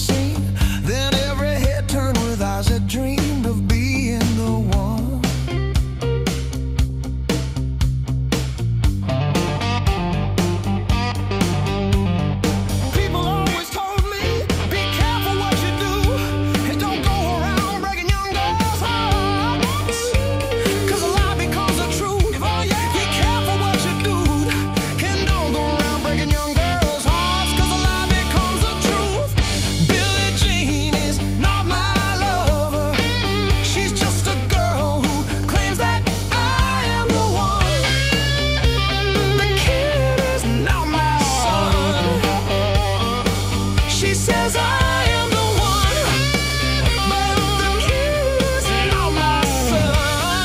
scene. Then every head turned with eyes that dreamed of being the one. People always told me, be careful what you do, and don't go around breaking young girls' hearts, 'cause a lie becomes a truth. Oh yeah, be careful what you do, and don't go around breaking young girls' hearts, 'cause a lie becomes a truth. Billie Jean is not my lover. She's just a girl who claims that I am the one. The kid is not my son. She says I am the one, but the kid is not my son.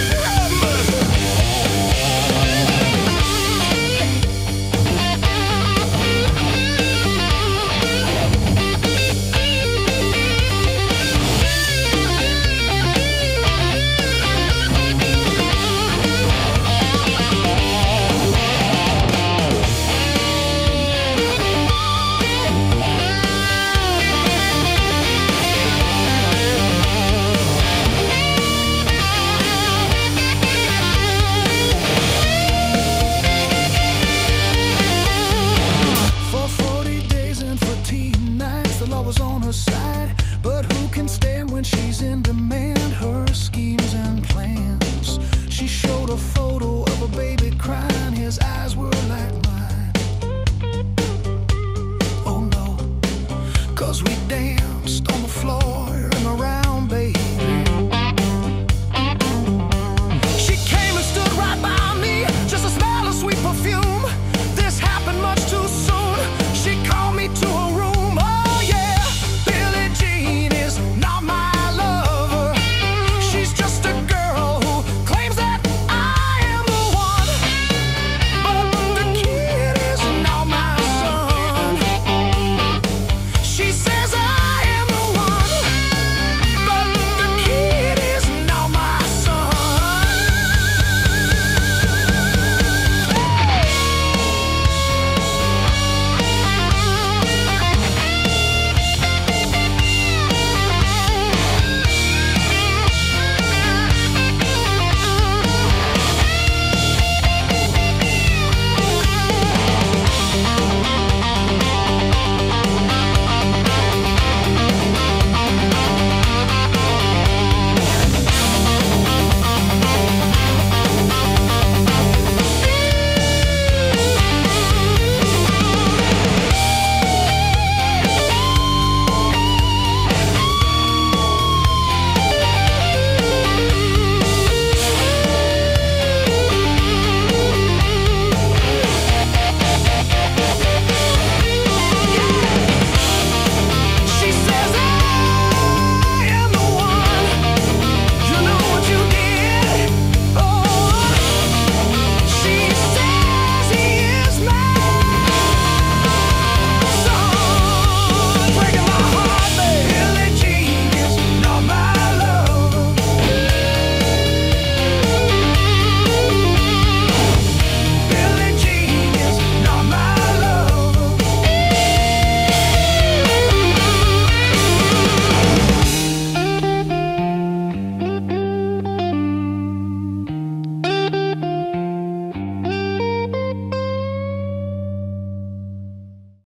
For 40 days and 14 nights, the law was on her side. But who can stand when she's in demand? Her schemes and plans. She showed a photo of a baby crying. His eyes were like mine. Oh no, 'cause we danced on the floor